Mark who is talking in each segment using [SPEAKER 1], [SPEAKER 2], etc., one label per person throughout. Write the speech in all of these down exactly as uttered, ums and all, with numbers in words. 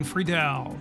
[SPEAKER 1] Friedel.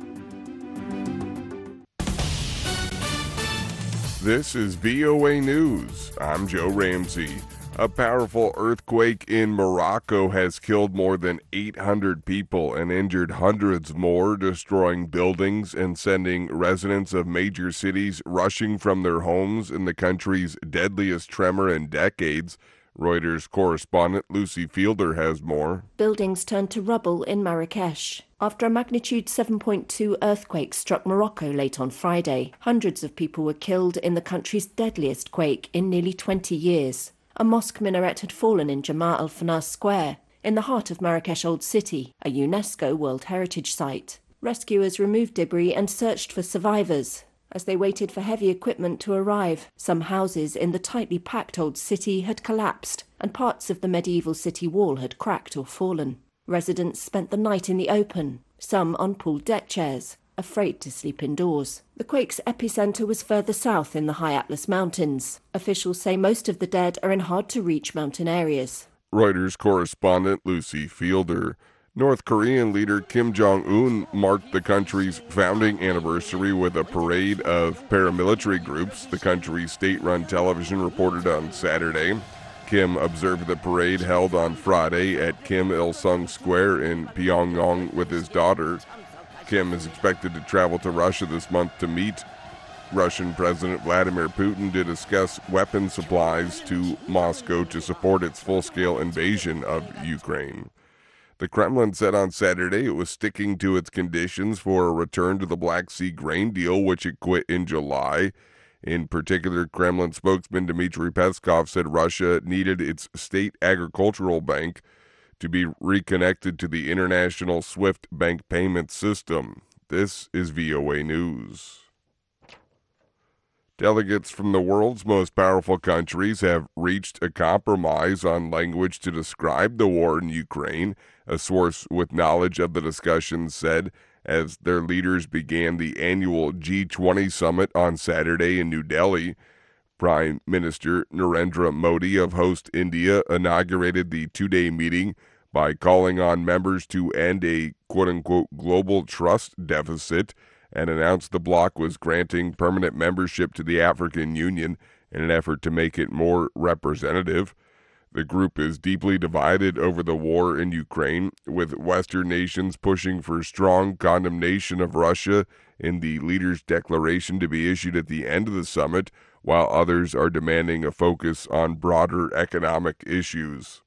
[SPEAKER 2] This is V O A News. I'm Joe Ramsey. A powerful earthquake in Morocco has killed more than eight hundred people and injured hundreds more, destroying buildings and sending residents of major cities rushing from their homes in the country's deadliest tremor in decades. Reuters correspondent Lucy Fielder has more.
[SPEAKER 3] Buildings turned to rubble in Marrakesh after a magnitude seven point two earthquake struck Morocco late on Friday. Hundreds of people were killed in the country's deadliest quake in nearly twenty years. A mosque minaret had fallen in Jemaa el-Fna Square, in the heart of Marrakesh Old City, a UNESCO World Heritage Site. Rescuers removed debris and searched for survivors as they waited for heavy equipment to arrive. Some houses in the tightly packed Old City had collapsed, and parts of the medieval city wall had cracked or fallen. Residents spent the night in the open, some on pool deck chairs, afraid to sleep indoors. The quake's epicenter was further south in the High Atlas Mountains. Officials say most of the dead are in hard-to-reach mountain areas.
[SPEAKER 2] Reuters correspondent Lucy Fielder. North Korean leader Kim Jong-un marked the country's founding anniversary with a parade of paramilitary groups, the country's state-run television reported on Saturday. Kim observed the parade held on Friday at Kim Il-sung Square in Pyongyang with his daughter. Kim is expected to travel to Russia this month to meet Russian President Vladimir Putin to discuss weapon supplies to Moscow to support its full-scale invasion of Ukraine. The Kremlin said on Saturday it was sticking to its conditions for a return to the Black Sea grain deal, which it quit in July. In particular, Kremlin spokesman Dmitry Peskov said Russia needed its state agricultural bank to be reconnected to the international SWIFT bank payment system. This is V O A News. Delegates from the world's most powerful countries have reached a compromise on language to describe the war in Ukraine, a source with knowledge of the discussions said as their leaders began the annual G twenty summit on Saturday in New Delhi. Prime Minister Narendra Modi of host India inaugurated the two-day meeting by calling on members to end a quote-unquote global trust deficit and announced the bloc was granting permanent membership to the African Union in an effort to make it more representative. The group is deeply divided over the war in Ukraine, with Western nations pushing for strong condemnation of Russia in the leaders' declaration to be issued at the end of the summit, while others are demanding a focus on broader economic issues.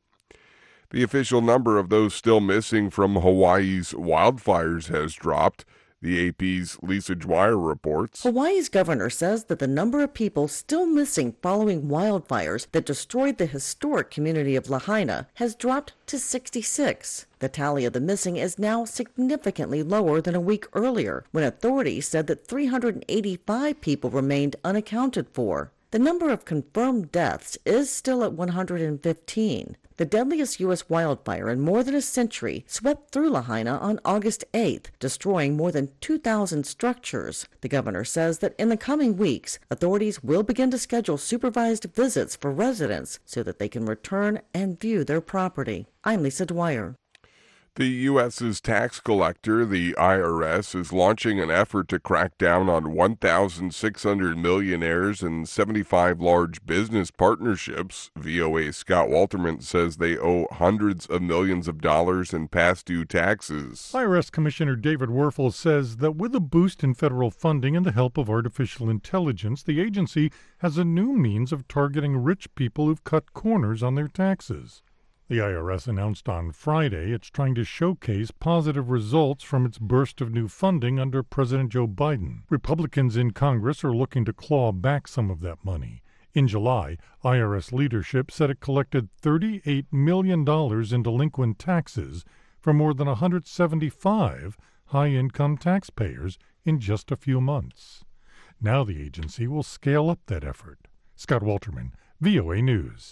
[SPEAKER 2] The official number of those still missing from Hawaii's wildfires has dropped. The A P's Lisa Dwyer reports.
[SPEAKER 4] Hawaii's governor says that the number of people still missing following wildfires that destroyed the historic community of Lahaina has dropped to sixty-six. The tally of the missing is now significantly lower than a week earlier, when authorities said that three hundred eighty-five people remained unaccounted for. The number of confirmed deaths is still at one hundred fifteen. The deadliest U S wildfire in more than a century swept through Lahaina on August eighth, destroying more than two thousand structures. The governor says that in the coming weeks, authorities will begin to schedule supervised visits for residents so that they can return and view their property. I'm Lisa Dwyer.
[SPEAKER 2] The U S's tax collector, the I R S, is launching an effort to crack down on one thousand six hundred millionaires and seventy-five large business partnerships. V O A's Scott Walterman says they owe hundreds of millions of dollars in past due taxes.
[SPEAKER 1] I R S Commissioner David Werfel says that with a boost in federal funding and the help of artificial intelligence, the agency has a new means of targeting rich people who've cut corners on their taxes. The I R S announced on Friday it's trying to showcase positive results from its burst of new funding under President Joe Biden. Republicans in Congress are looking to claw back some of that money. In July, I R S leadership said it collected thirty-eight million dollars in delinquent taxes from more than one hundred seventy-five high-income taxpayers in just a few months. Now the agency will scale up that effort. Scott Walterman, V O A News.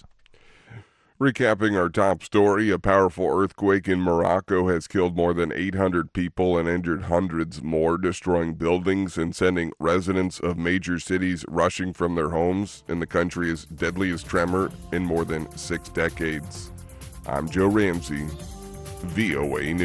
[SPEAKER 2] Recapping our top story, a powerful earthquake in Morocco has killed more than eight hundred people and injured hundreds more, destroying buildings and sending residents of major cities rushing from their homes in the country's deadliest tremor in more than six decades. I'm Joe Ramsey, V O A News.